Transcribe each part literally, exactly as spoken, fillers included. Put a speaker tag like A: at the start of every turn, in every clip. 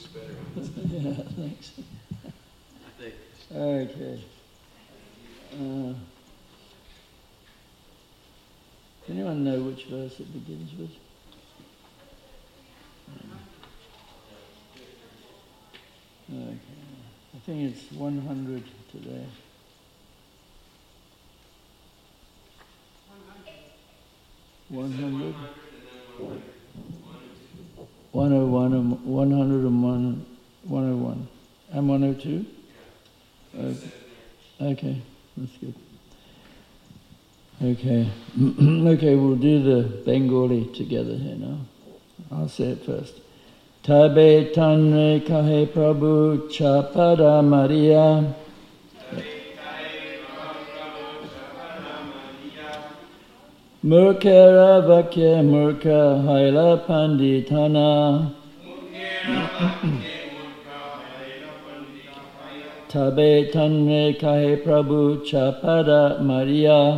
A: looks better.
B: Yeah, thanks.
A: I think.
B: Okay. Uh, anyone know which verse it begins with? Okay. I think it's one hundred today. one hundred? one oh one and one hundred one, one oh one. And one oh two? Okay. Okay, that's good. Okay. Okay, we'll do the Bengali together here now. I'll say it first. Tabe tanre kahe prabhu chapada Maria. Murkera vakya murka haila panditana. Tabe tanre kahe prabhu chapada Maria.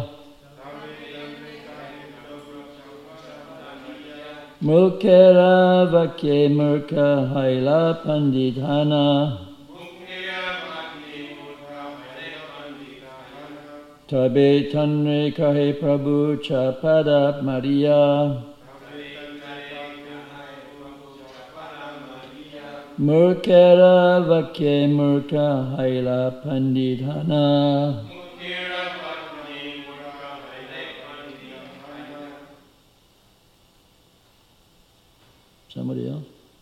B: Mukera vakye murka haila panditana. Tabe tanre kahe prabhu chapada Maria. Murkera vakye murka haila panditana. Somebody else?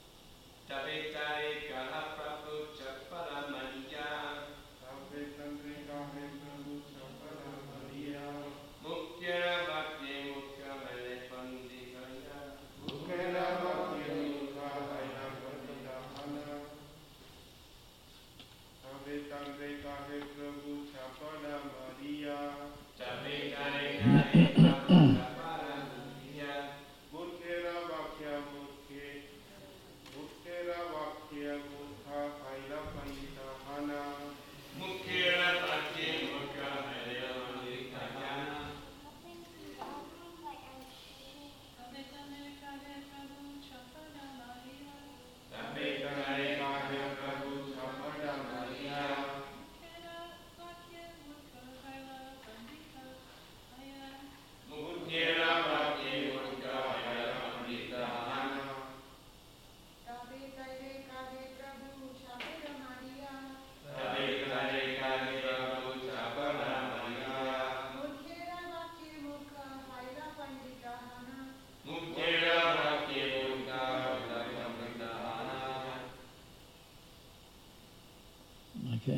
B: Okay.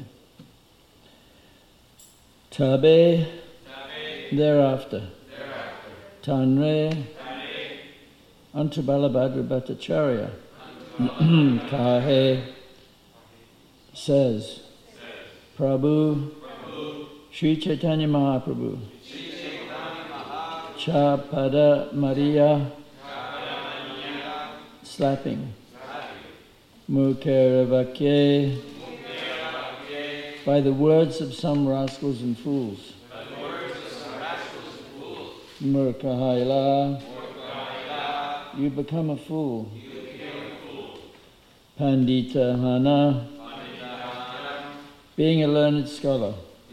B: Tabe, thereafter. Tanre, unto Balabhadra Bhattacharya. Kahe, says, Prabhu, Sri Chaitanya Mahaprabhu, Chapada Maria, slapping, Mukera Vakye, by the words of some rascals and fools. Murkahaila, you become a fool. Pandita Hana, being a learned scholar.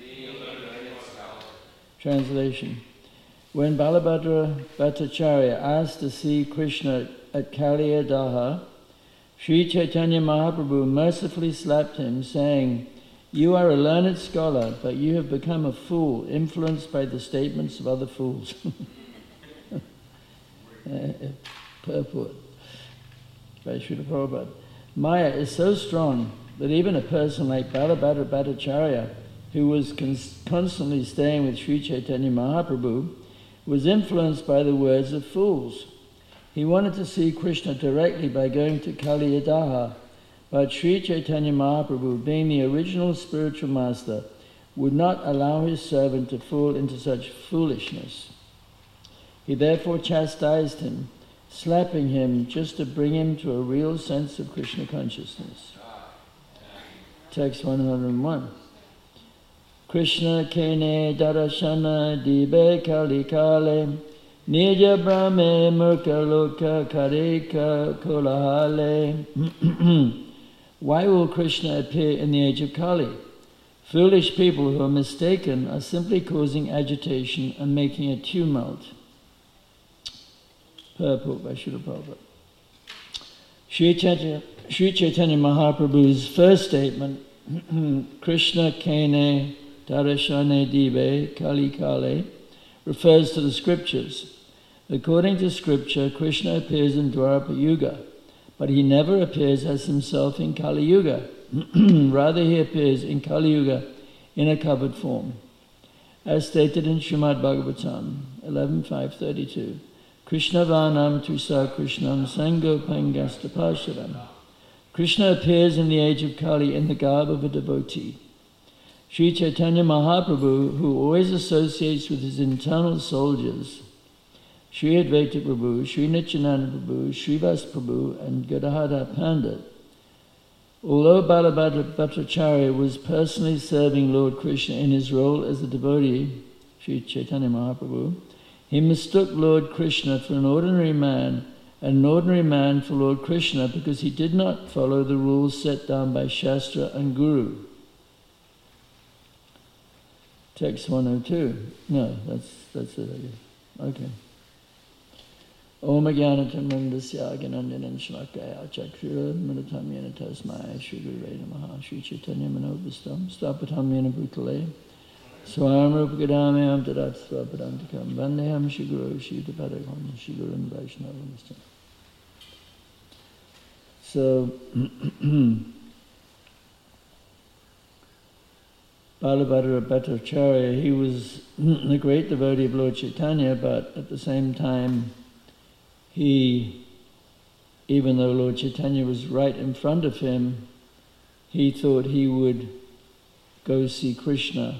B: Translation. When Balabhadra Bhattacharya asked to see Krishna at Kaliyadaha, Sri Chaitanya Mahaprabhu mercifully slapped him, saying, "You are a learned scholar, but you have become a fool, influenced by the statements of other fools." Purport by Srila Prabhupada. Maya is so strong that even a person like Balabhadra Bhattacharya, who was cons- constantly staying with Sri Chaitanya Mahaprabhu, was influenced by the words of fools. He wanted to see Krishna directly by going to Kaliyadaha, but Sri Chaitanya Mahaprabhu, being the original spiritual master, would not allow his servant to fall into such foolishness. He therefore chastised him, slapping him just to bring him to a real sense of Krishna consciousness. Text one hundred one. Krishna kene darashana dibe kalikale nija brahme murka loka karika kolahale Why will Krishna appear in the age of Kali? Foolish people who are mistaken are simply causing agitation and making a tumult. Purport by Srila Prabhupada. Sri Chaitanya, Sri Chaitanya Mahaprabhu's first statement, Krishna Kene Darashane Dive Kali Kale, refers to the scriptures. According to scripture, Krishna appears in Dwapara Yuga, but he never appears as himself in Kali Yuga. Rather, he appears in Kali Yuga in a covered form. As stated in Srimad Bhagavatam eleven five thirty-two, Krishna Vanam Tusa Krishnam Sango Pangastapasharam. Krishna appears in the age of Kali in the garb of a devotee. Sri Chaitanya Mahaprabhu, who always associates with his internal soldiers, Sri Advaita Prabhu, Sri Nityananda Prabhu, Srivas Prabhu, and Gadadhar Pandit, although Balabhadra Bhattacharya was personally serving Lord Krishna in his role as a devotee, Sri Chaitanya Mahaprabhu, he mistook Lord Krishna for an ordinary man, and an ordinary man for Lord Krishna because he did not follow the rules set down by Shastra and Guru. Text one oh two. No, that's that's it, I guess. Okay. Om Jnanatam Nandasya Gyanandanan Shlakaya Chakshura Manatam Yana Tasmaya Shri Gurave Namaha Shri Chaitanya Manobhistam Stapatam Yana Bhutale Swam Rupagadamyam Tadat Swapadantikam Vandeham Shri Guru Shri Tapadakam Shri Gurun Vaishnavam. So Balabhadra Bhattacharya, he was a great devotee of Lord Chaitanya, but at the same time he, even though Lord Chaitanya was right in front of him, he thought he would go see Krishna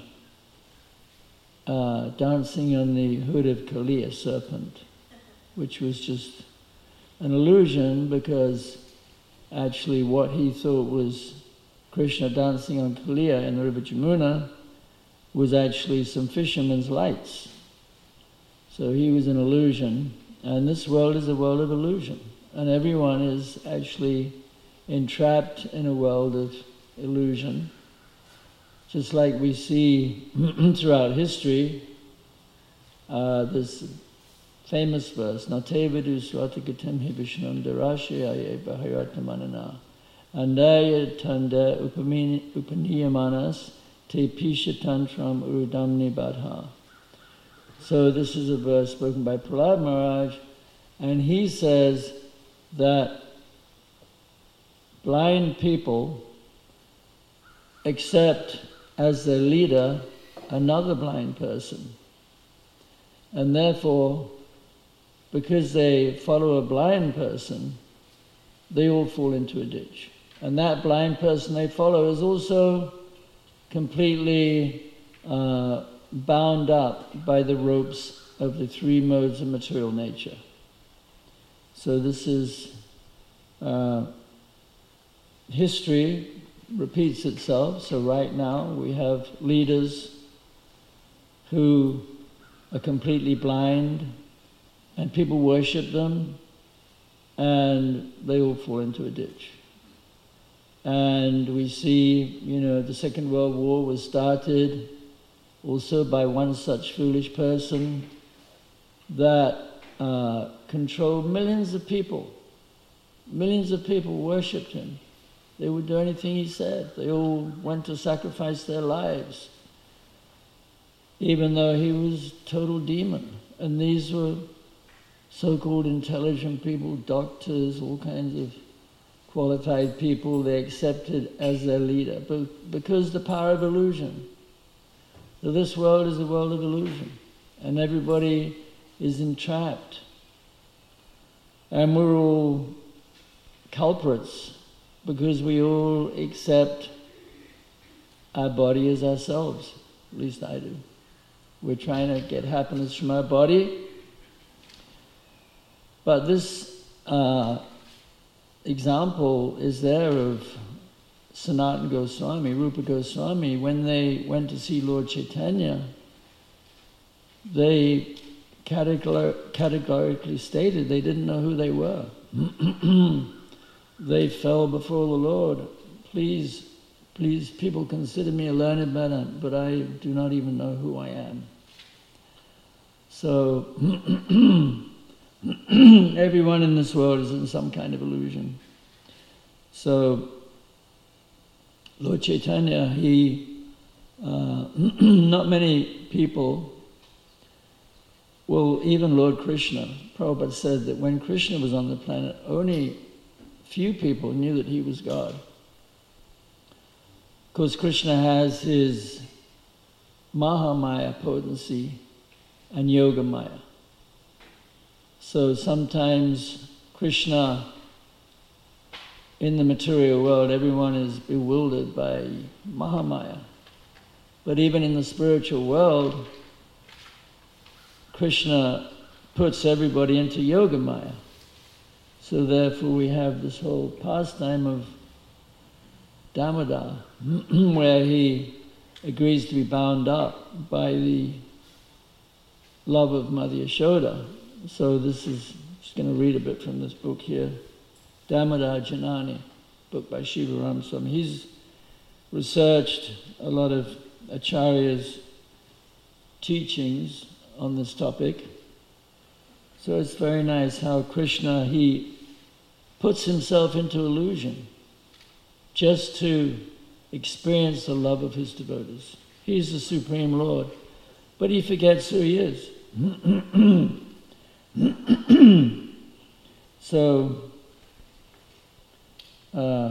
B: uh, dancing on the hood of Kali, a serpent, which was just an illusion, because actually what he thought was Krishna dancing on Kaliya in the river Jamuna was actually some fishermen's lights. So he was an illusion. And this world is a world of illusion. And everyone is actually entrapped in a world of illusion. Just like we see throughout history, uh, this famous verse, Natevidu Swatagatem hi Vishnam Darashyaye Bahayartamanana Andaya Tanda Upaniyamanas Te Pisha Tantram Urudamni Badha. So this is a verse spoken by Prahlad Maharaj, and he says that blind people accept as their leader another blind person. And therefore, because they follow a blind person, they all fall into a ditch. And that blind person they follow is also completely uh, bound up by the ropes of the three modes of material nature. So this is, uh, history repeats itself. So right now we have leaders who are completely blind, and people worship them, and they all fall into a ditch. And we see, you know, the Second World War was started also by one such foolish person that uh, controlled millions of people. Millions of people worshipped him. They would do anything he said. They all went to sacrifice their lives, even though he was a total demon. And these were so-called intelligent people, doctors, all kinds of qualified people they accepted as their leader, but because the power of illusion. So this world is a world of illusion, and everybody is entrapped. And we're all culprits because we all accept our body as ourselves. At least I do. We're trying to get happiness from our body. But this uh, example is there of Sanatana Goswami, Rupa Goswami. When they went to see Lord Chaitanya, they categor- categorically stated they didn't know who they were. They fell before the Lord please, please, people consider me a learned man, but I do not even know who I am. So everyone in this world is in some kind of illusion. So Lord Chaitanya, he, uh, not many people, well, even Lord Krishna, Prabhupada said that when Krishna was on the planet, only few people knew that he was God. Of course, Krishna has his Mahamaya potency and Yogamaya. So sometimes Krishna, in the material world, everyone is bewildered by Mahamaya. But even in the spiritual world, Krishna puts everybody into Yogamaya. So therefore we have this whole pastime of Damodar, where he agrees to be bound up by the love of Mother Yashoda. So this is, I'm just going to read a bit from this book here, Damodar Janani, book by Shiva Ramaswamy. He's researched a lot of Acharya's teachings on this topic. So it's very nice how Krishna, he puts himself into illusion just to experience the love of his devotees. He's the Supreme Lord, but he forgets who he is. So, uh,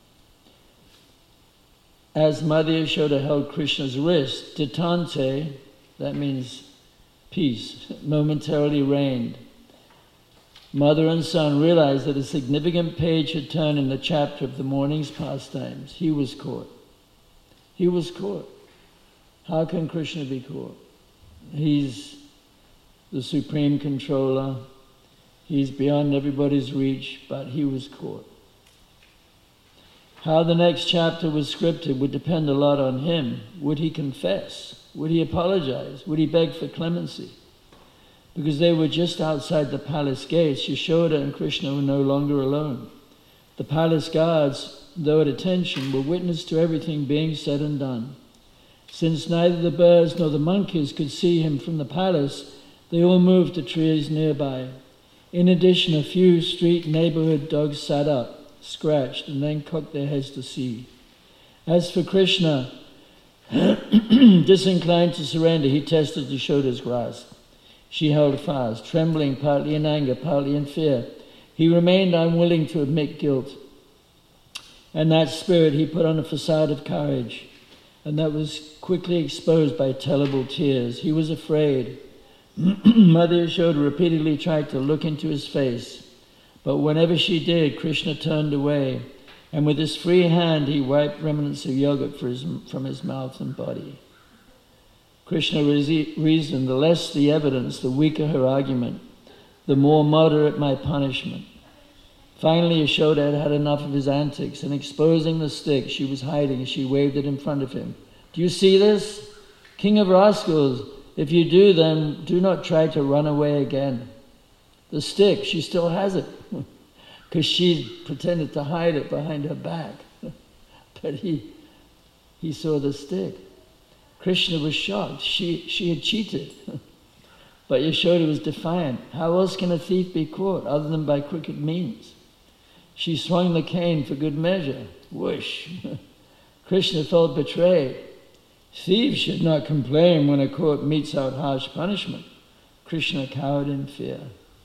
B: as Mother Yashoda held Krishna's wrist, Ditante, that means peace, momentarily reigned. Mother and son realized that a significant page had turned in the chapter of the morning's pastimes. He was caught. He was caught. How can Krishna be caught? He's the supreme controller. He's beyond everybody's reach, but he was caught. How the next chapter was scripted would depend a lot on him. Would he confess? Would he apologize? Would he beg for clemency? Because they were just outside the palace gates, Yashoda and Krishna were no longer alone. The palace guards, though at attention, were witness to everything being said and done. Since neither the birds nor the monkeys could see him from the palace, they all moved to trees nearby. In addition, a few street neighborhood dogs sat up, scratched, and then cocked their heads to see. As for Krishna, disinclined to surrender, he tested Yashoda's grasp. She held fast, trembling partly in anger, partly in fear. He remained unwilling to admit guilt. And that spirit he put on a facade of courage, and that was quickly exposed by terrible tears. He was afraid. Mother Yashoda repeatedly tried to look into his face, but whenever she did, Krishna turned away, and with his free hand he wiped remnants of yogurt for his, from his mouth and body. Krishna reasoned, the less the evidence, the weaker her argument, the more moderate my punishment. Finally, Yashoda had had enough of his antics, and exposing the stick she was hiding, she waved it in front of him. Do you see this? King of rascals, if you do, then do not try to run away again. The stick, she still has it, because she pretended to hide it behind her back. But he, he saw the stick. Krishna was shocked. She, she had cheated. But Yashoda was defiant. How else can a thief be caught other than by crooked means? She swung the cane for good measure. Whoosh! Krishna felt betrayed. Thieves should not complain when a court metes out harsh punishment. Krishna cowered in fear.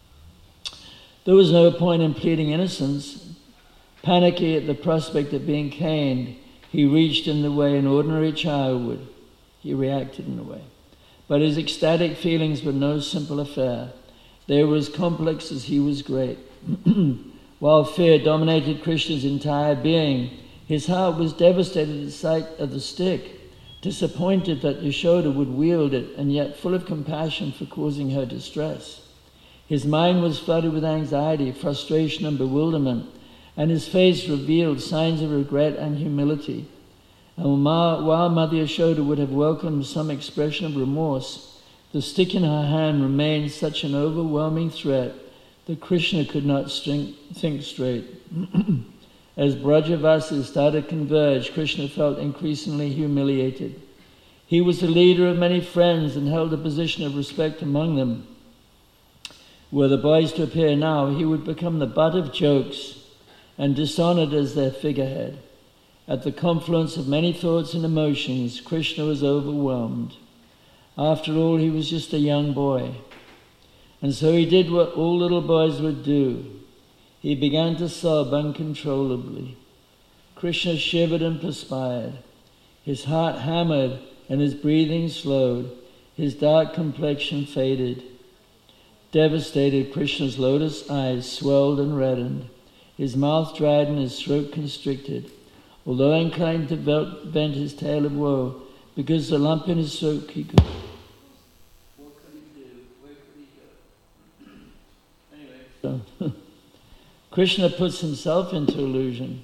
B: There was no point in pleading innocence. Panicky at the prospect of being caned, he reached in the way an ordinary child would. He reacted in a way. But his ecstatic feelings were no simple affair. They were as complex as he was great. While fear dominated Krishna's entire being, his heart was devastated at the sight of the stick, disappointed that Yashoda would wield it, and yet full of compassion for causing her distress. His mind was flooded with anxiety, frustration, and bewilderment, and his face revealed signs of regret and humility. And while Mother Yashoda would have welcomed some expression of remorse, the stick in her hand remained such an overwhelming threat that Krishna could not think straight. As Brajavasis started to converge, Krishna felt increasingly humiliated. He was the leader of many friends and held a position of respect among them. Were the boys to appear now, he would become the butt of jokes and dishonored as their figurehead. At the confluence of many thoughts and emotions, Krishna was overwhelmed. After all, he was just a young boy. And so he did what all little boys would do. He began to sob uncontrollably. Krishna shivered and perspired. His heart hammered and his breathing slowed. His dark complexion faded. Devastated, Krishna's lotus eyes swelled and reddened. His mouth dried and his throat constricted. Although inclined to vent his tale of woe, because the lump in his throat he could... What could he do? Where could he go? Anyway, so Krishna puts himself into illusion.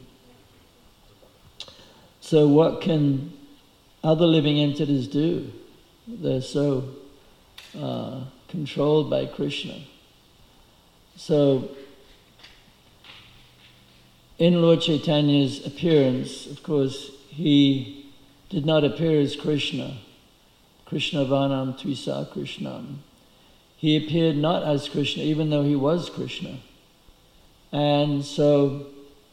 B: So what can other living entities do? They're so uh, controlled by Krishna. So in Lord Chaitanya's appearance, of course, he did not appear as Krishna. Krishna Vanam Tvisa Krishnam. He appeared not as Krishna, even though he was Krishna. And so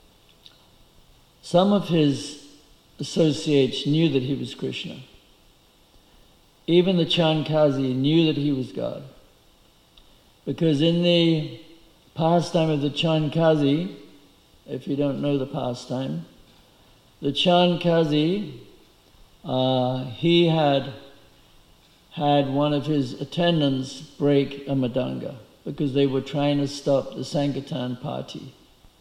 B: some of his associates knew that he was Krishna. Even the Chankazi knew that he was God. Because in the pastime of the Chankazi, if you don't know the pastime, the Chankazi, uh, he had had one of his attendants break a madanga because they were trying to stop the Sankirtan party.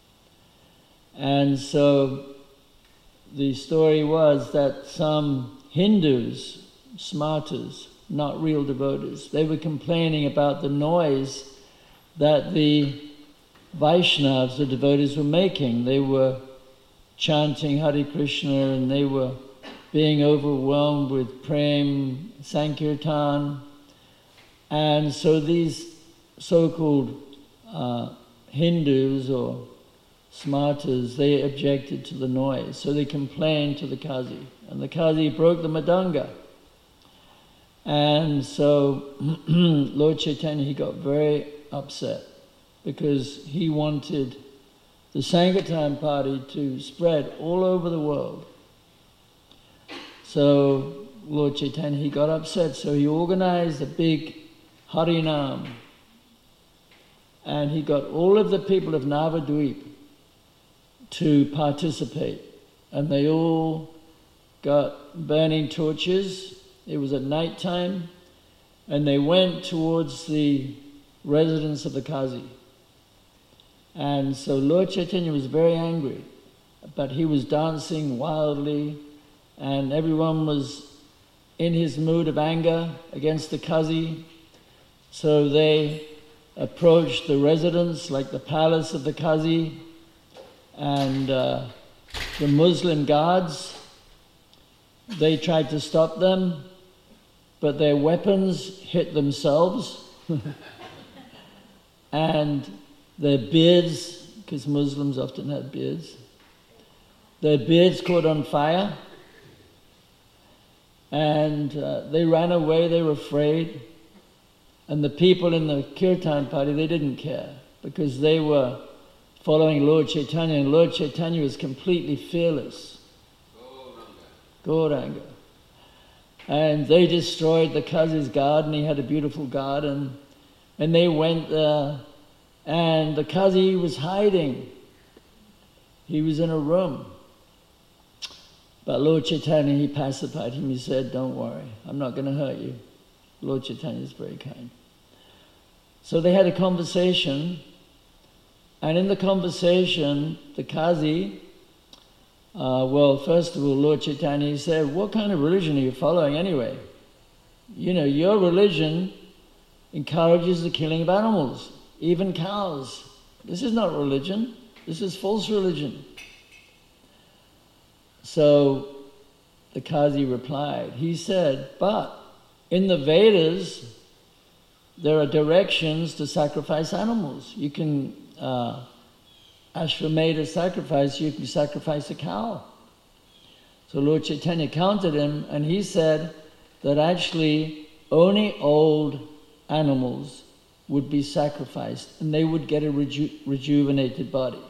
B: And so the story was that some Hindus, smarters, not real devotees, they were complaining about the noise that the Vaishnavas, the devotees, were making. They were chanting Hare Krishna and they were being overwhelmed with prem, sankirtan. And so these so-called uh, Hindus or smarters, they objected to the noise. So they complained to the Kazi. And the Kazi broke the madanga. And so Lord Chaitanya, he got very upset because he wanted the Sankirtan party to spread all over the world. So Lord Chaitanya, he got upset, so he organized a big Harinam. And he got all of the people of Navadvip to participate. And they all got burning torches. It was at night time. And they went towards the residence of the Kazi. And so Lord Chaitanya was very angry, but he was dancing wildly, and everyone was in his mood of anger against the Kazi. So they approached the residence, like the palace of the Kazi, and uh, the Muslim guards, they tried to stop them, but their weapons hit themselves. And their beards, because Muslims often have beards, their beards caught on fire, and uh, they ran away, they were afraid. And the people in the Kirtan party, they didn't care, because they were following Lord Chaitanya, and Lord Chaitanya was completely fearless. Gauranga. And they destroyed the Kazi's garden. He had a beautiful garden, and they went there. And the Kazi was hiding. He was in a room. But Lord Chaitanya, he pacified him. He said, don't worry, I'm not going to hurt you. Lord Chaitanya is very kind. So they had a conversation. And in the conversation, the Kazi, uh, well, first of all, Lord Chaitanya, he said, what kind of religion are you following anyway? You know, your religion encourages the killing of animals. Even cows. This is not religion. This is false religion. So the Kazi replied. He said, but in the Vedas, there are directions to sacrifice animals. You can uh, Ashwamedha sacrifice, you can sacrifice a cow. So Lord Chaitanya counted him, and he said that actually only old animals would be sacrificed, and they would get a reju rejuvenated body.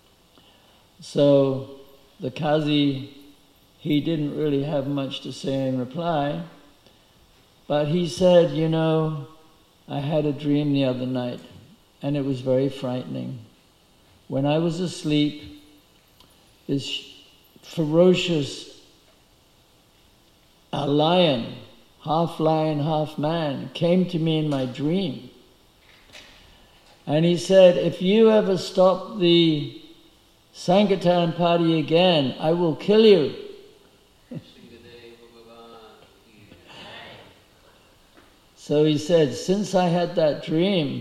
B: So the Qazi, he didn't really have much to say in reply, but he said, you know, I had a dream the other night, and it was very frightening. When I was asleep, this ferocious a lion, half lion, half man, came to me in my dream. And he said, if you ever stop the Sankirtan party again, I will kill you. So he said, since I had that dream,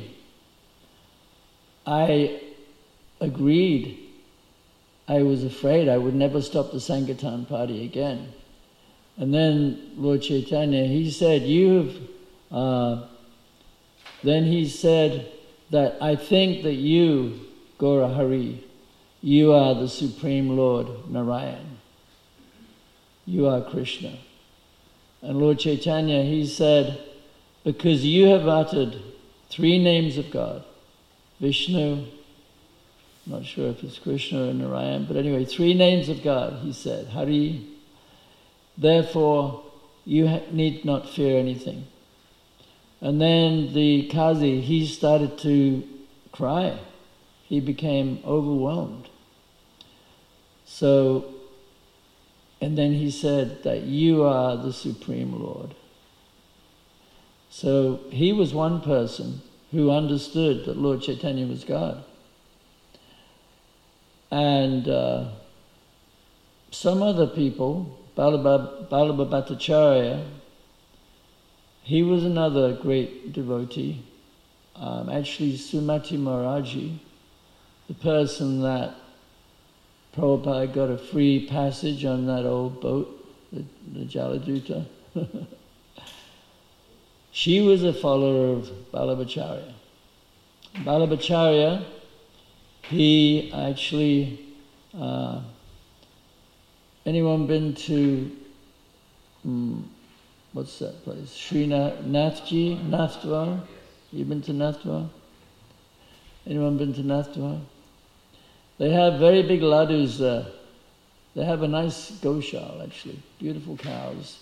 B: I agreed. I was afraid I would never stop the Sankirtan party again. And then Lord Chaitanya, he said, you've, uh, then he said that I think that you, Gaura Hari, you are the Supreme Lord Narayan. You are Krishna. And Lord Chaitanya, he said, because you have uttered three names of God, Vishnu, not sure if it's Krishna or Narayan, but anyway, three names of God, he said, Hari. Therefore, you need not fear anything. And then the Qazi, he started to cry. He became overwhelmed. So, and then he said that you are the Supreme Lord. So he was one person who understood that Lord Chaitanya was God. And uh, some other people, Ballabha Bhattacharya, he was another great devotee. Um, actually, Sumati Maharaji, the person that Prabhupada got a free passage on that old boat, the, the Jaladuta. She was a follower of Ballabhacharya. Ballabhacharya, he actually, uh, anyone been to, um, what's that place? Sri Nathji, Nathdwar? You been to Nathdwar? Anyone been to Nathdwar? They have very big ladus there. They have a nice goshal, actually, beautiful cows.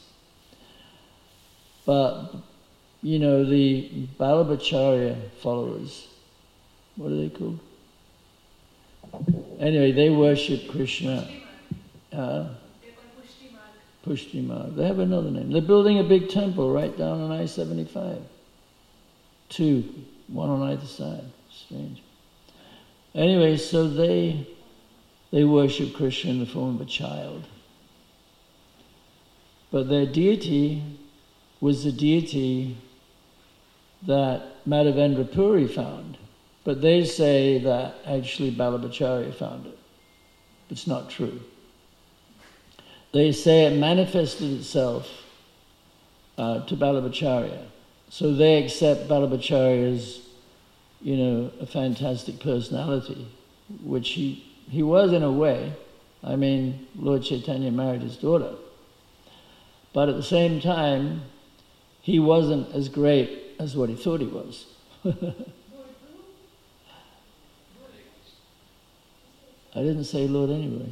B: But, you know, the Ballabhacharya followers, what are they called? Anyway, they worship Krishna. Uh, Pushti Marg. They have another name. They're building a big temple right down on I seventy-five. Two, one on either side. Strange. Anyway, so they they worship Krishna in the form of a child. But their deity was the deity that Madhavendra Puri found. But they say that actually Ballabhacharya found it. It's not true. They say it manifested itself uh, to Ballabhacharya. So they accept Ballabhacharya as, you know, a fantastic personality, which he, he was in a way. I mean, Lord Chaitanya married his daughter. But at the same time, he wasn't as great as what he thought he was. I didn't say Lord anyway.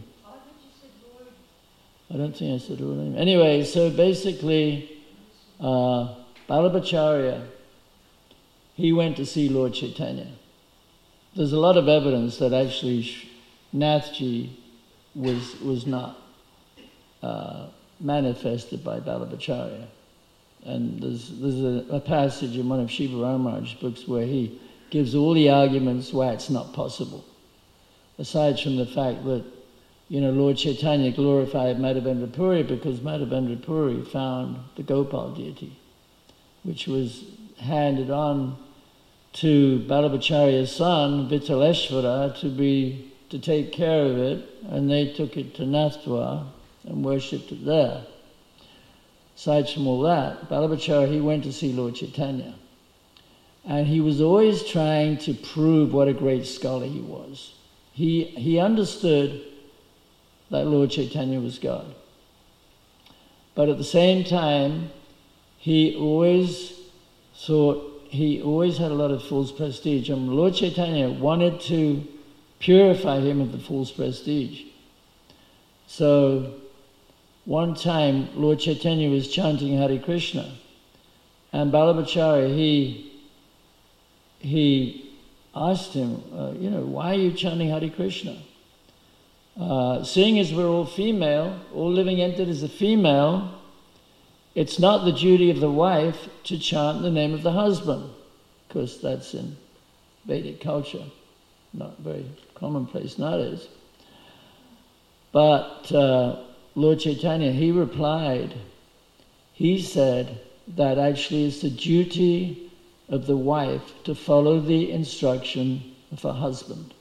B: I don't think I said Lord anyway. Anyway, so basically, uh, Ballabhacharya, he went to see Lord Chaitanya. There's a lot of evidence that actually Nathji was, was not uh, manifested by Ballabhacharya. And there's, there's a, a passage in one of Shiva Ramaraj's books where he gives all the arguments why it's not possible. Aside from the fact that, you know, Lord Chaitanya glorified Madhavendra Puri because Madhavendra Puri found the Gopal deity, which was handed on to Ballabhacharya's son, Vittaleshvara, to be, to take care of it, and they took it to Nathdwar and worshipped it there. Aside from all that, Ballabhacharya, he went to see Lord Chaitanya. And he was always trying to prove what a great scholar he was. he, he understood that Lord Chaitanya was God. But at the same time, he always thought, he always had a lot of false prestige. And Lord Chaitanya wanted to purify him of the false prestige. So one time, Lord Chaitanya was chanting Hare Krishna, and Balabhacharya, he, he asked him, uh, you know, why are you chanting Hare Krishna? Uh, seeing as we're all female, all living entities are female, it's not the duty of the wife to chant the name of the husband, because that's in Vedic culture, not very commonplace nowadays. But uh, Lord Chaitanya, he replied, he said that actually it's the duty of the wife to follow the instruction of her husband.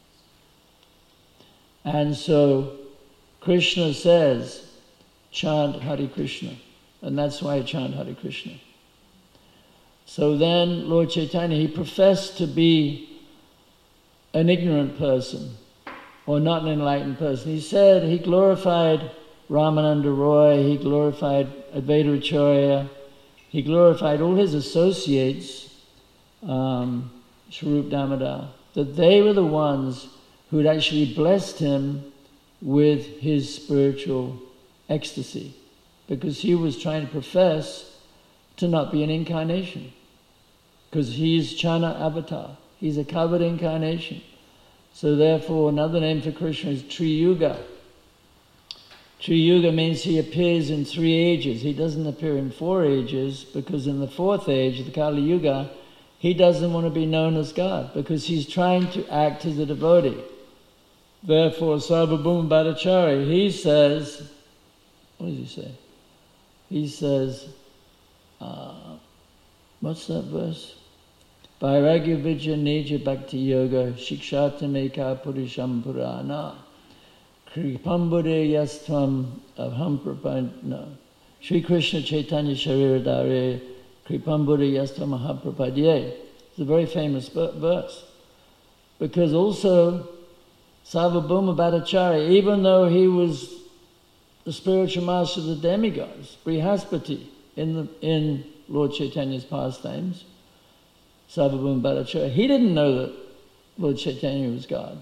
B: And so Krishna says, chant Hare Krishna. And that's why I chant Hare Krishna. So then Lord Chaitanya, he professed to be an ignorant person, or not an enlightened person. He said he glorified Ramananda Roy, he glorified Advaita Acharya, he glorified all his associates, um, Swarup Damodar, that they were the ones who had actually blessed him with his spiritual ecstasy, because he was trying to profess to not be an incarnation, because he's Chana Avatar, he's a covered incarnation. So therefore another name for Krishna is Triyuga. Triyuga means he appears in three ages. He doesn't appear in four ages, because in the fourth age, the Kali Yuga, he doesn't want to be known as God, because he's trying to act as a devotee. Therefore, Sarvabhauma Bhattacharya, he says, what does he say? He says, uh, what's that verse? Vairagya Vidya Nija Bhakti Yoga Shikshatameka Purisham Purana Kripambure Yastvam Abham Prapadna Sri Krishna Chaitanya Shariradare Kripambure Yastvam Abham Prapadye. It's a very famous verse. Because also Sarvabhauma Bhattacharya, even though he was the spiritual master of the demigods, Brihaspati, in, the, in Lord Chaitanya's pastimes, Sarvabhauma Bhattacharya, he didn't know that Lord Chaitanya was God.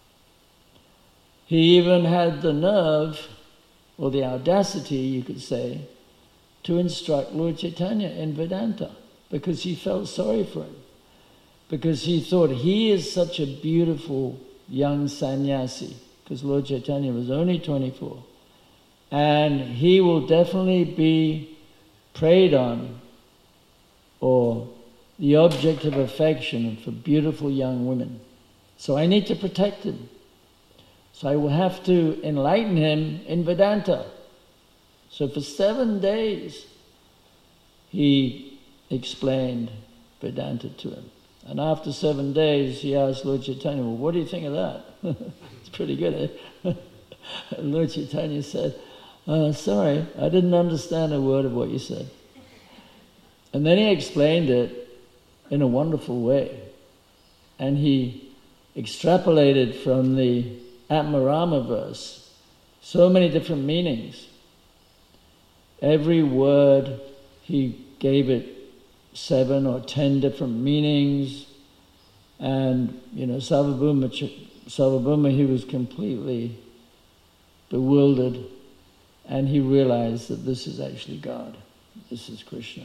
B: He even had the nerve, or the audacity, you could say, to instruct Lord Chaitanya in Vedanta, because he felt sorry for him. Because he thought, he is such a beautiful young sannyasi, because Lord Chaitanya was only twenty-four. And he will definitely be preyed on, or the object of affection for beautiful young women. So I need to protect him. So I will have to enlighten him in Vedanta. So for seven days, he explained Vedanta to him. And after seven days, he asked Lord Chaitanya, well, what do you think of that? It's pretty good, eh? And Lord Chaitanya said, uh, sorry, I didn't understand a word of what you said. And then he explained it in a wonderful way. And he extrapolated from the Atmarama verse so many different meanings. Every word, he gave it seven or ten different meanings. And, you know, Sarvabhauma, Sarvabhauma, he was completely bewildered. And he realized that this is actually God. This is Krishna.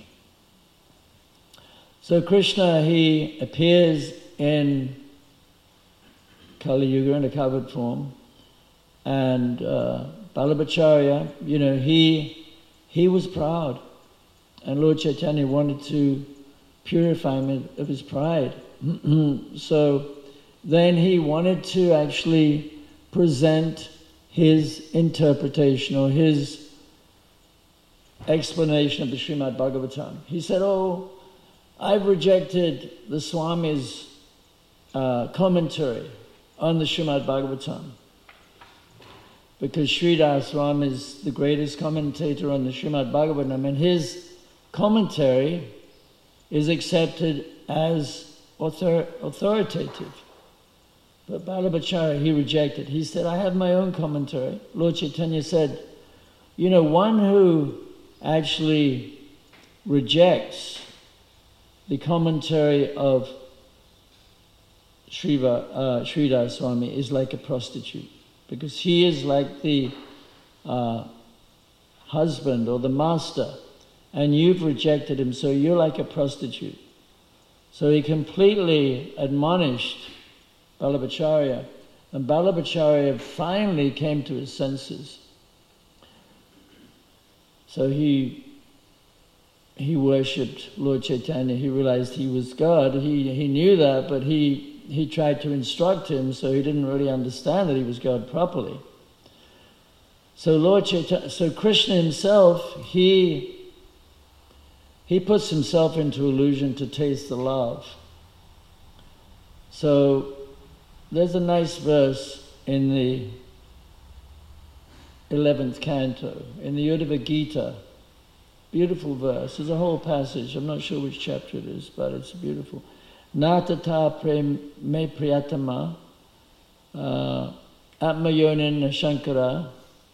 B: So Krishna, he appears in Kali Yuga in a covered form. And uh, Balabhacharya, you know, he, he was proud. And Lord Chaitanya wanted to purify him of his pride. So then he wanted to actually present his interpretation or his explanation of the Srimad Bhagavatam. He said, oh, I've rejected the Swami's uh, commentary on the Srimad Bhagavatam, because Sridhar Swami is the greatest commentator on the Srimad Bhagavatam, and his commentary is accepted as author authoritative. But Vallabhacharya, he rejected. He said, I have my own commentary. Lord Chaitanya said, you know, one who actually rejects the commentary of Sriva, uh, Sridhar Swami is like a prostitute, because he is like the uh, husband or the master, and you've rejected him, so you're like a prostitute. So he completely admonished Vallabhacharya, and Vallabhacharya finally came to his senses. So he he worshipped Lord Chaitanya. He realized he was God. He he knew that, but he he tried to instruct him, so he didn't really understand that he was God properly. So Lord Chaitanya, so Krishna himself, he he puts himself into illusion to taste the love. So there's a nice verse in the eleventh canto, in the Uddhava Gita. Beautiful verse. There's a whole passage. I'm not sure which chapter it is, but it's beautiful. Natata prem me priyatama atmayonin shankara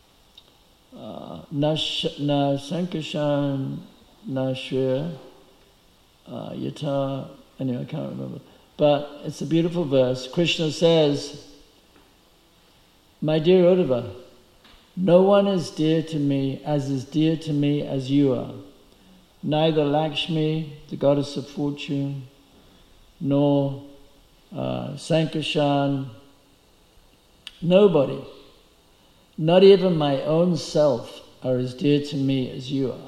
B: na sankashan na shreya yata. Anyway, I can't remember. But it's a beautiful verse. Krishna says, my dear Uddhava, no one is dear to me as is dear to me as you are. Neither Lakshmi, the goddess of fortune, nor uh, Sankashan, nobody, not even my own self, are as dear to me as you are.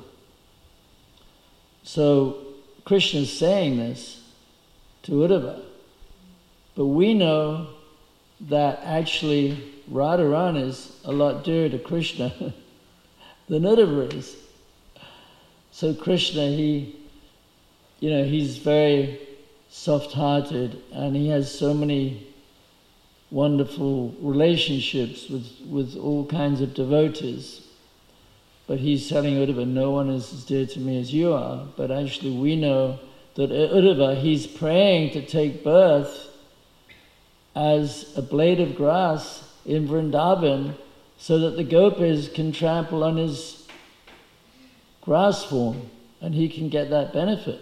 B: So Krishna is saying this to Uddhava, but we know that actually Radharani is a lot dearer to Krishna than Uddhava is. So Krishna, he, you know, he's very soft-hearted, and he has so many wonderful relationships with, with all kinds of devotees. But he's telling Uddhava, no one is as dear to me as you are. But actually we know that Uddhava, he's praying to take birth as a blade of grass in Vrindavan, so that the gopis can trample on his grass form and he can get that benefit.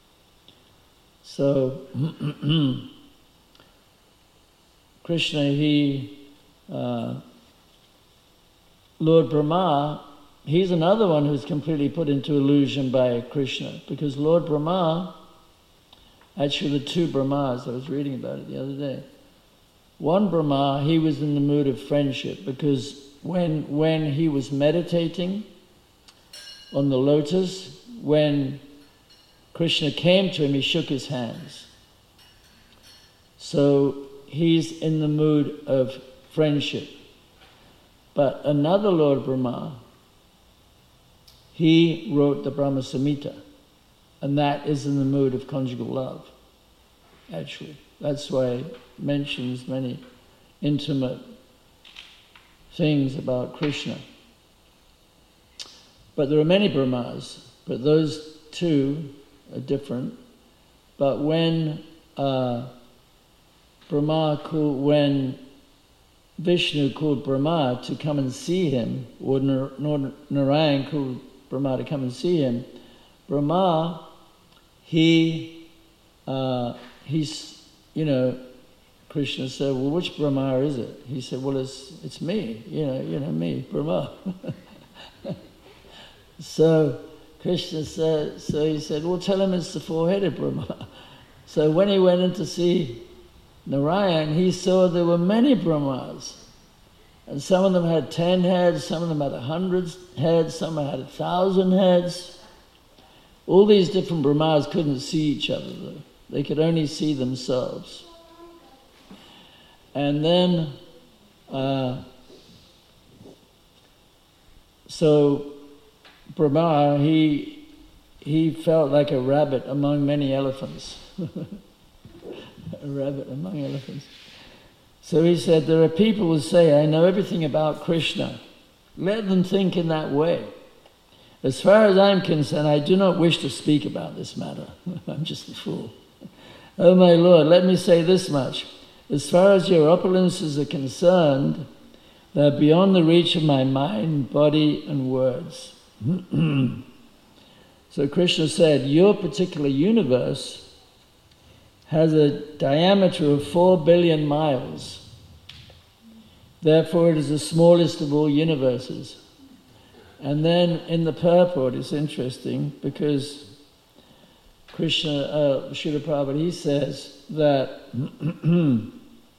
B: So Krishna, he, uh, Lord Brahma, he's another one who's completely put into illusion by Krishna, because Lord Brahma, actually the two Brahmas, I was reading about it the other day. One Brahma, he was in the mood of friendship, because when, when he was meditating on the lotus, when Krishna came to him, he shook his hands. So he's in the mood of friendship. But another Lord Brahma, he wrote the Brahma Samhita, and that is in the mood of conjugal love, actually. That's why it mentions many intimate things about Krishna. But there are many Brahmas, but those two are different. But when uh, Brahma called, when Vishnu called Brahma to come and see him, or Narayan called Brahma to come and see him, Brahma, he, uh, he's, you know, Krishna said, well, which Brahma is it? He said, well, it's it's me, you know, you know, me, Brahma. So Krishna said, so he said, well, tell him it's the four-headed Brahma. So when he went in to see Narayan, he saw there were many Brahmas. And some of them had ten heads, some of them had a hundred heads, some had a thousand heads. All these different Brahmas couldn't see each other, though. They could only see themselves. And then, uh, so Brahma, he, he felt like a rabbit among many elephants. A rabbit among elephants. So he said, there are people who say, I know everything about Krishna. Let them think in that way. As far as I'm concerned, I do not wish to speak about this matter. I'm just a fool. Oh my Lord, let me say this much. as far as your opulences are concerned, they're beyond the reach of my mind, body, and words. So Krishna said, your particular universe has a diameter of four billion miles. Therefore, it is the smallest of all universes. And then in the purport, it's interesting because Krishna, uh, Srila Prabhupada, he says that Srila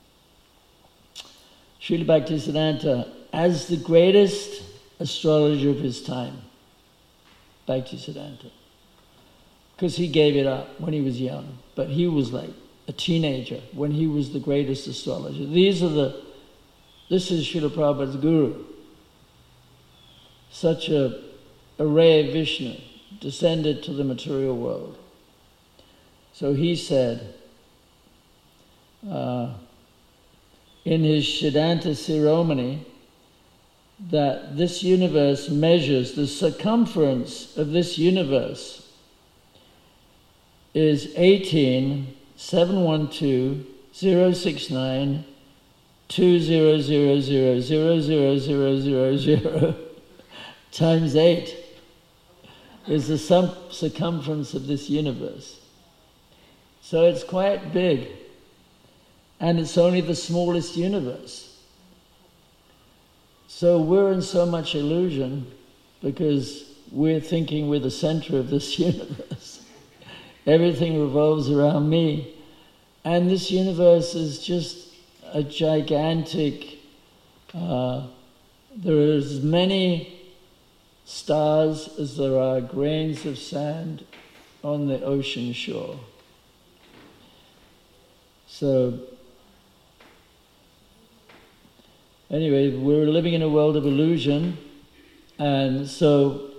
B: Bhaktisiddhanta, as the greatest astrologer of his time, Bhaktisiddhanta, because he gave it up when he was young, but he was like a teenager when he was the greatest astrologer. These are the, this is Srila Prabhupada's guru. Such a, a ray of Vishnu descended to the material world. So he said, uh, in his Siddhanta Siromani, that this universe measures, the circumference of this universe is eighteen, seven one two, zero six nine, two zero zero zero zero zero zero zero zero times eight is the sum- circumference of this universe. So it's quite big, and it's only the smallest universe. So we're in so much illusion because we're thinking we're the center of this universe. Everything revolves around me. And this universe is just a gigantic, uh, there are as many stars as there are grains of sand on the ocean shore. So, anyway, we're living in a world of illusion, and so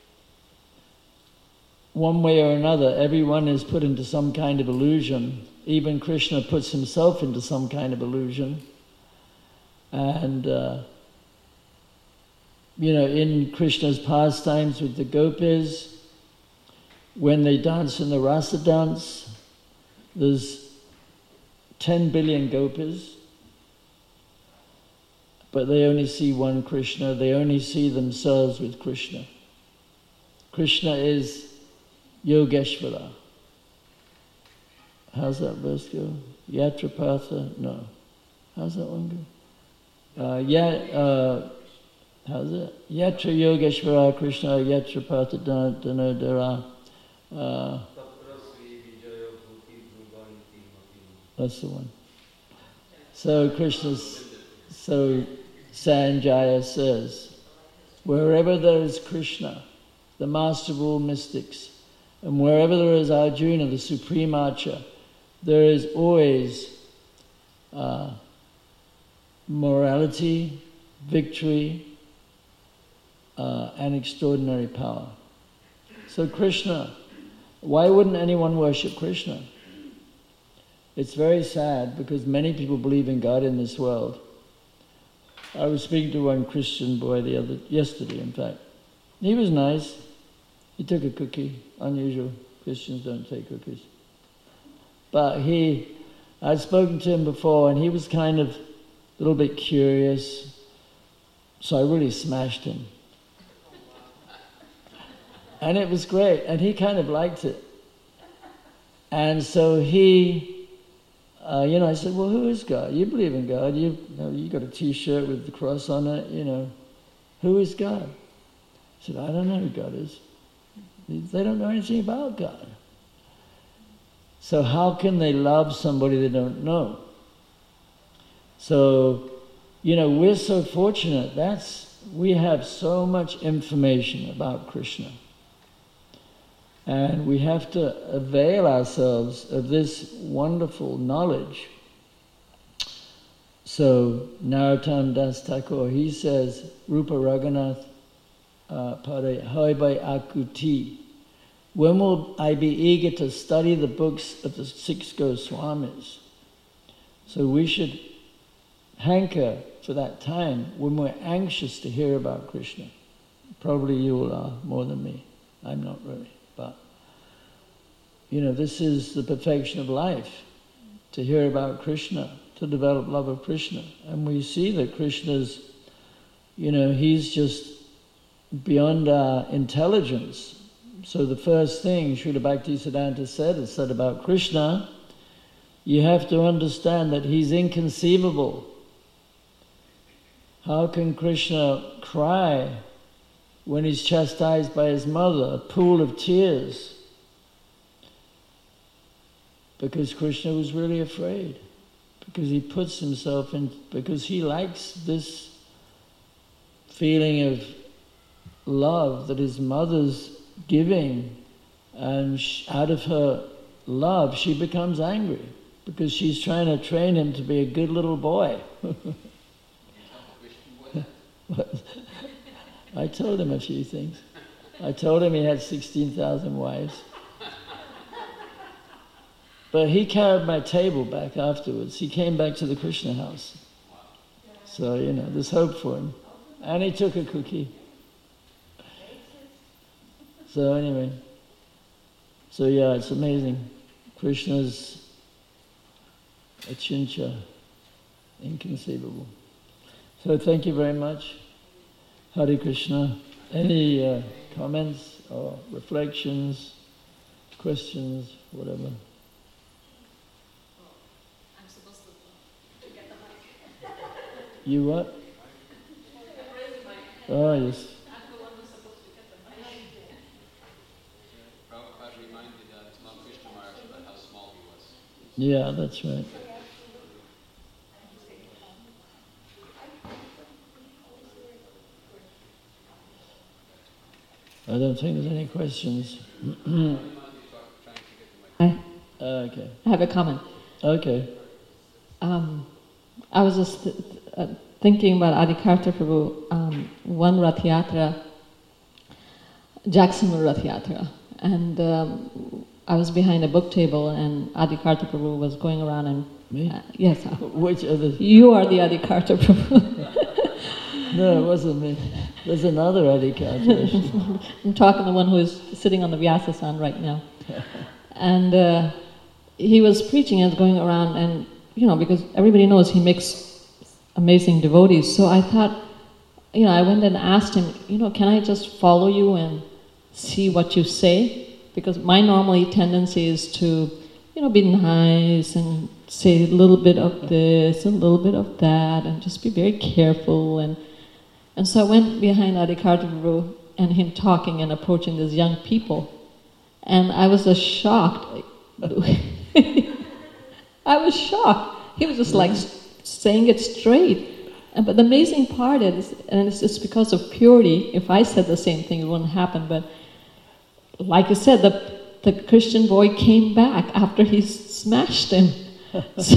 B: one way or another, everyone is put into some kind of illusion. Even Krishna puts himself into some kind of illusion. And, uh, you know, in Krishna's pastimes with the gopis, when they dance in the rasa dance, there's ten billion gopis, but they only see one Krishna, they only see themselves with Krishna. Krishna is Yogeshvara. How's that verse go? Yatra Partha? No. How's that one go? Uh, ya, uh, how's it? Yatra Yogeshvara Krishna, Yatra Partha Danodara. Uh, that's the one. So Krishna's, so Sanjaya says, wherever there is Krishna, the master of all mystics, and wherever there is Arjuna, the supreme archer, there is always uh, morality, victory, uh, and extraordinary power. So Krishna, why wouldn't anyone worship Krishna? It's very sad because many people believe in God in this world. I was speaking to one Christian boy the other yesterday, in fact. He was nice. He took a cookie. Unusual. Christians don't take cookies. But he, I'd spoken to him before, and he was kind of a little bit curious. So I really smashed him. And it was great. And he kind of liked it. And so he... Uh, you know, I said, well, who is God? You believe in God. You, you know, you got a T-shirt with the cross on it, you know. Who is God? I said, I don't know who God is. They don't know anything about God. So how can they love somebody they don't know? So, you know, we're so fortunate. That's, we have so much information about Krishna. And we have to avail ourselves of this wonderful knowledge. So, Narottam Das Thakur, he says, Rupa Raghunath Pade Hoibai Akuti. When will I be eager to study the books of the six Goswamis? So we should hanker for that time when we're anxious to hear about Krishna. Probably you all are more than me. I'm not really. But, you know, this is the perfection of life, to hear about Krishna, to develop love of Krishna. And we see that Krishna's, you know, he's just beyond our intelligence. So the first thing Srila Bhaktisiddhanta said is said about Krishna, you have to understand that he's inconceivable. How can Krishna cry when he's chastised by his mother, a pool of tears? Because Krishna was really afraid. Because he puts himself in, because he likes this feeling of love that his mother's giving, and she, out of her love she becomes angry because she's trying to train him to be a good little boy. I told him a few things. I told him he had sixteen thousand wives. But he carried my table back afterwards. He came back to the Krishna house. So, you know, there's hope for him. And he took a cookie. So anyway, so yeah, it's amazing. Krishna's achincha, inconceivable. So thank you very much. Hare Krishna. Any uh, comments or reflections, questions, whatever?
C: I'm supposed to get the mic.
B: You what? Oh, yes.
A: Prabhupada reminded uh, Tamal Krishna Maharaj about how small he was.
B: Yeah, that's right. I don't think there's any questions.
D: Hi.
B: Uh, okay.
D: I have a comment.
B: Okay.
D: Um, I was just th- uh, thinking about Adikarta Prabhu, um, one Rath Yatra, Jackson Rath Yatra, and um, I was behind a book table and Adikarta Prabhu was going around and...
B: Me?
D: Uh, yes. Uh,
B: Which other?
D: you are the Adikarta Prabhu.
B: No, it wasn't me. There's another Adikarta.
D: I'm talking the one who is sitting on the Vyasasan right now. And uh, he was preaching and going around and, you know, because everybody knows he makes amazing devotees. So I thought, you know, I went and asked him, you know, can I just follow you and see what you say? Because my normally tendency is to, you know, be nice and say a little bit of this, a little bit of that, and just be very careful. And and so I went behind Adikarta Prabhu and him talking and approaching these young people. And I was just shocked. I was shocked. He was just like saying it straight. And, but the amazing part is, and it's just because of purity, if I said the same thing, it wouldn't happen. But like I said, the, the Christian boy came back after he smashed him. So,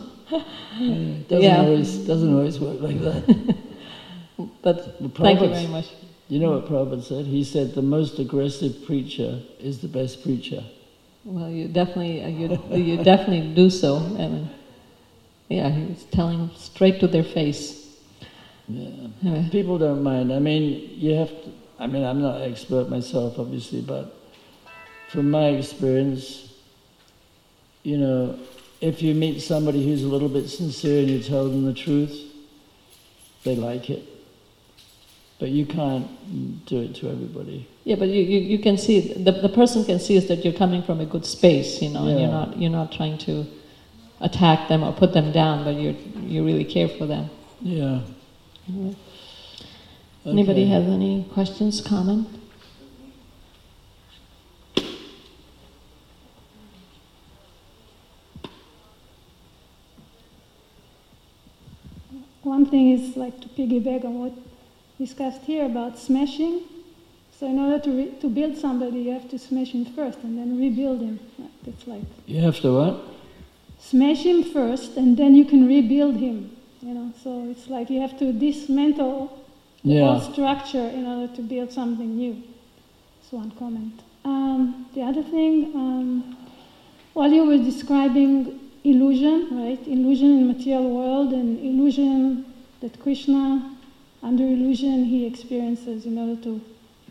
B: It doesn't,
D: yeah.
B: always, doesn't always work like that.
D: But
B: The
D: thank you
B: Prabhupada's-
D: very much.
B: You know what Prabhupada said? He said the most aggressive preacher is the best preacher.
D: Well, you definitely, uh, you, you definitely do so. I mean, yeah, he was telling them straight to their face.
B: Yeah.
D: Anyway.
B: People don't mind. I mean, you have to, I mean, I'm not an expert myself, obviously, but from my experience, you know, if you meet somebody who's a little bit sincere and you tell them the truth, they like it. But you can't do it to everybody.
D: Yeah, but you, you, you can see, the, the person can see is that you're coming from a good space, you know, and
B: Yeah.
D: you're not you're not trying to attack them or put them down, but you you really care for them.
B: Yeah.
D: Anyway. Anybody
B: Okay.
D: have any questions, comment?
E: One thing is like to piggyback on what discussed here about smashing. So in order to re- to build somebody, you have to smash him first and then rebuild him. It's like
B: You have to what?
E: smash him first and then you can rebuild him. You know, so it's like you have to dismantle the
B: Yeah.
E: old structure in order to build something new. That's one comment. Um, the other thing, um, while you were describing illusion, right? Illusion in material world and illusion that Krishna, under illusion, he experiences in order to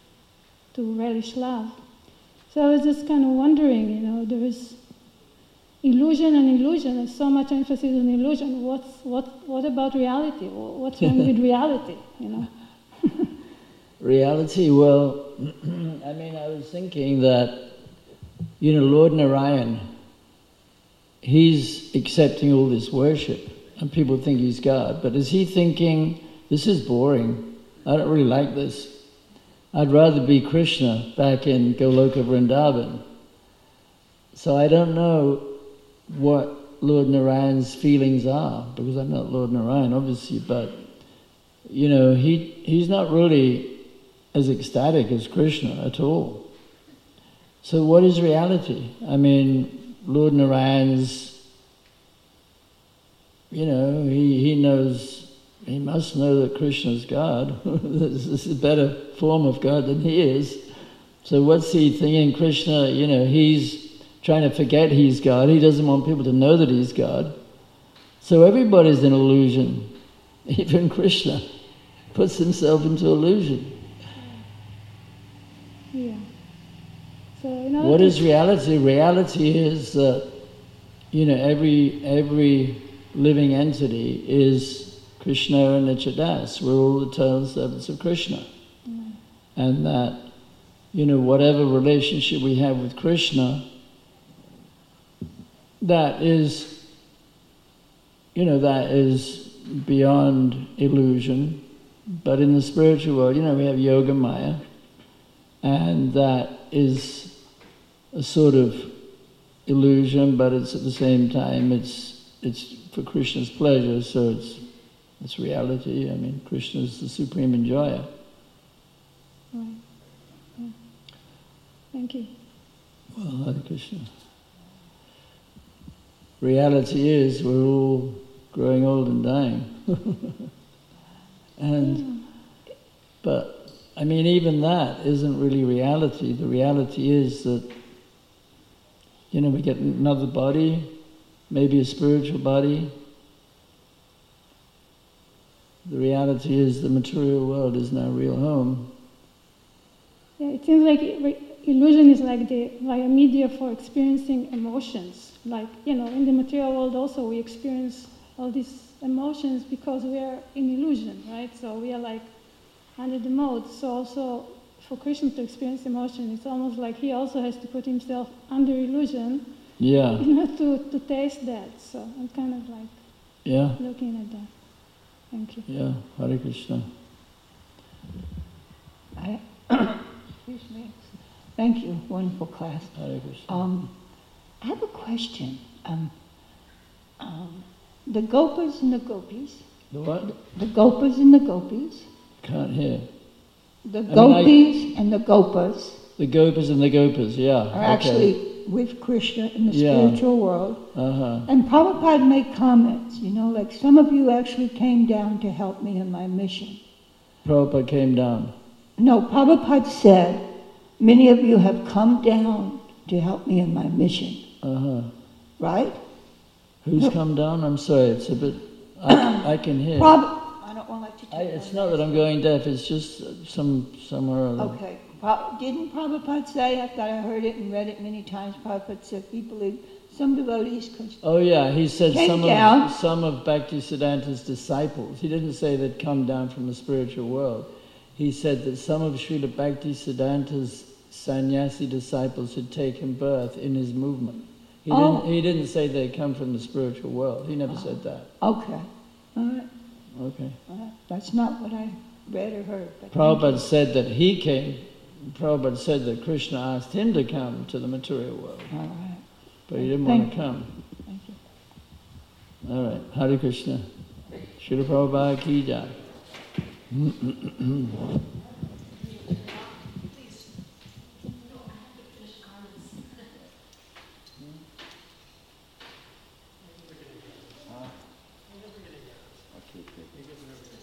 E: to relish love. So I was just kind of wondering, you know, there is illusion and illusion. There's so much emphasis on illusion. What's what? What about reality? What's wrong with reality? You know.
B: Reality. Well, I mean, I was thinking that, you know, Lord Narayan, he's accepting all this worship, and people think he's God. But is he thinking, this is boring? I don't really like this. I'd rather be Krishna back in Goloka Vrindavan. So I don't know what Lord Narayan's feelings are, because I'm not Lord Narayan, obviously, but, you know, he he's not really as ecstatic as Krishna at all. So what is reality? I mean, Lord Narayan's, you know, he, he knows, he must know that Krishna's God. This is a better form of God than he is. So what's he thinking? Krishna, you know, he's trying to forget he's God. He doesn't want people to know that he's God. So everybody's in illusion. Even Krishna puts himself into illusion.
E: Yeah. So in order
B: What
E: to-
B: is reality? Reality is that, you know, every every living entity is Krishna and Nichadas. We're all eternal servants of Krishna.
E: Mm.
B: And that, you know, whatever relationship we have with Krishna, that is, you know, that is beyond illusion. But in the spiritual world, you know, we have Yoga Maya, and that is a sort of illusion, but it's at the same time, it's it's for Krishna's pleasure, so it's it's reality. I mean, Krishna is the supreme enjoyer.
E: Right. Yeah. Thank you.
B: Well, Hare Krishna. Reality is we're all growing old and dying. and
E: Yeah.
B: but I mean, even that isn't really reality. The reality is that, you know, we get another body, maybe a spiritual body. The reality is the material world is our real home.
E: Yeah, it seems like re- illusion is like the like a media for experiencing emotions. Like, you know, in the material world also we experience all these emotions because we are in illusion, right? So we are like under the mode. So also for Krishna to experience emotion, it's almost like he also has to put himself under illusion
B: Yeah,
E: in order to, to taste that. So I'm kind of like
B: yeah,
E: looking at that. Thank you.
B: yeah. Hare Krishna.
F: I, excuse me. Thank you. Wonderful class.
B: Hare Krishna.
F: Um, I have a question. Um, um, the Gopas and the Gopis,
B: The what?
F: the Gopas and the Gopis,
B: Can't hear.
F: the
B: mean, I-
F: Gopis and the Gopas
B: The Gopas and the Gopas, yeah.
F: are
B: okay.
F: actually with Krishna in the
B: Yeah.
F: spiritual world.
B: Uh-huh.
F: And Prabhupada made comments, you know, like some of you actually came down to help me in my mission.
B: Prabhupada came down.
F: No, Prabhupada said, many of you have come down to help me in my mission,
B: Uh-huh.
F: right?
B: Who's come down? I'm sorry, it's a bit... I, I can hear.
F: Prab- I don't want to let you
B: I,
F: take
B: it's
F: my
B: not that I'm going deaf, it's just some somewhere or other.
F: Okay. Pro- didn't Prabhupada say, I thought I heard it and read it many times, Prabhupada said he believed some devotees could...
B: Oh yeah, he said
F: Came
B: some
F: down.
B: of some of Bhaktisiddhanta's disciples. He didn't say they'd come down from the spiritual world. He said that some of Srila Bhaktisiddhanta's sannyasi disciples had taken birth in his movement. He
F: Oh.
B: didn't he didn't say they'd come from the spiritual world. He never said that.
F: Okay. All right.
B: Okay.
F: All right. That's not what I read or heard. But thank
B: Prabhupada
F: you.
B: said that he came. Prabhupada said that Krishna asked him to come to the material world,
F: All right.
B: but he didn't
F: Thank
B: want to
F: you.
B: come.
F: Thank you.
B: All right, Hare Krishna. Srila Prabhupada ki jai. Okay, okay.